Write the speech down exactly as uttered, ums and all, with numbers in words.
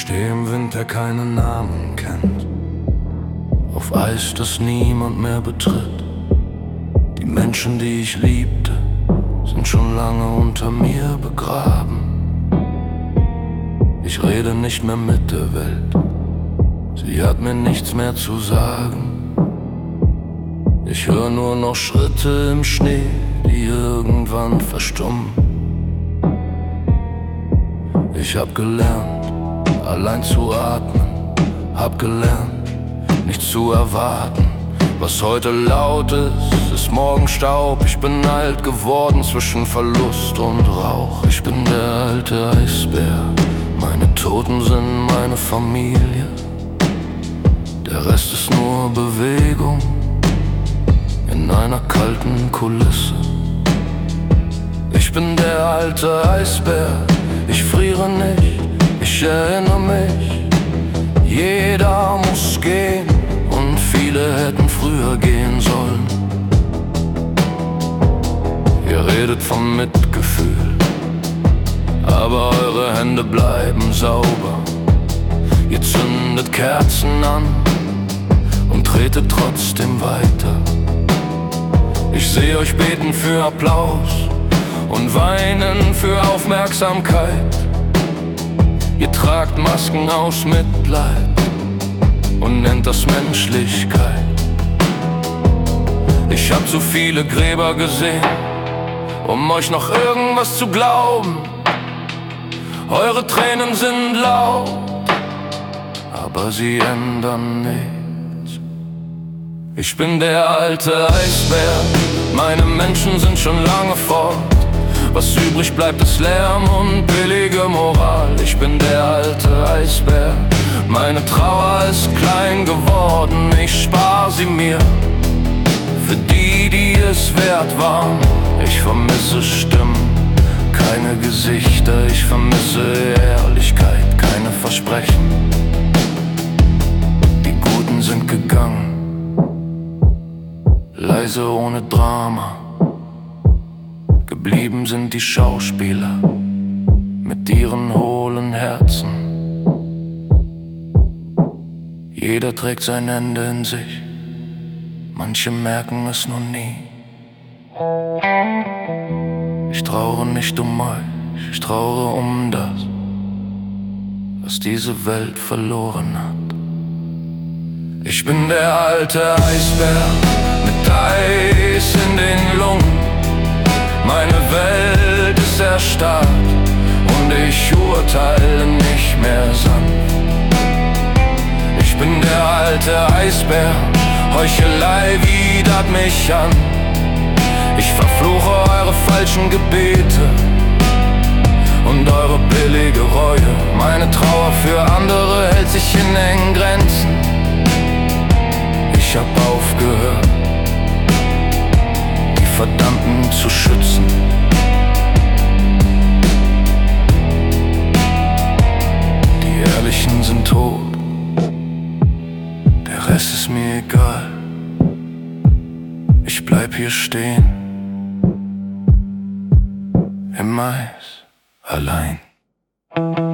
Steh im Wind, der keinen Namen kennt, auf Eis, das niemand mehr betritt. Die Menschen, die ich liebte, sind schon lange unter mir begraben. Ich rede nicht mehr mit der Welt, sie hat mir nichts mehr zu sagen. Ich höre nur noch Schritte im Schnee, die irgendwann verstummen. Ich hab gelernt, allein zu atmen, hab gelernt, nichts zu erwarten. Was heute laut ist, ist morgen Staub. Ich bin alt geworden zwischen Verlust und Rauch. Ich bin der alte Eisbär, meine Toten sind meine Familie. Der Rest ist nur Bewegung in einer kalten Kulisse. Ich bin der alte Eisbär, ich friere nicht, ich erinnere mich. Jeder muss gehen und viele hätten früher gehen sollen. Ihr redet vom Mitgefühl, aber eure Hände bleiben sauber. Ihr zündet Kerzen an und tretet trotzdem weiter. Ich sehe euch beten für Applaus und weinen für Aufmerksamkeit. Ihr tragt Masken aus Mitleid und nennt das Menschlichkeit. Ich hab so viele Gräber gesehen, um euch noch irgendwas zu glauben. Eure Tränen sind laut, aber sie ändern nichts. Ich bin der alte Eisbär, meine Menschen sind schon lange fort. Was übrig bleibt ist Lärm und billige Moral. Ich bin der alte Eisbär, meine Trauer ist klein geworden. Ich spar sie mir für die, die es wert waren. Ich vermisse Stimmen, keine Gesichter. Ich vermisse Ehrlichkeit, keine Versprechen. Die Guten sind gegangen, leise ohne Drama. Geblieben sind die Schauspieler mit ihren hohlen Herzen. Jeder trägt sein Ende in sich, manche merken es nur nie. Ich trauere nicht um euch, ich trauere um das, was diese Welt verloren hat. Ich bin der alte Eisbär mit Eis in den Lungen. Meine Welt ist erstarrt und ich urteile nicht mehr sanft. Ich bin der alte Eisbär, Heuchelei widert mich an. Ich verfluche eure falschen Gebete und eure billige Reue. Meine Trauer für andere hält sich in engen Grenzen. Ich hab aufgehört, die Verdammten zu schützen. Die Ehrlichen sind tot, der Rest ist mir egal. Ich bleib hier stehen, im Mais, allein.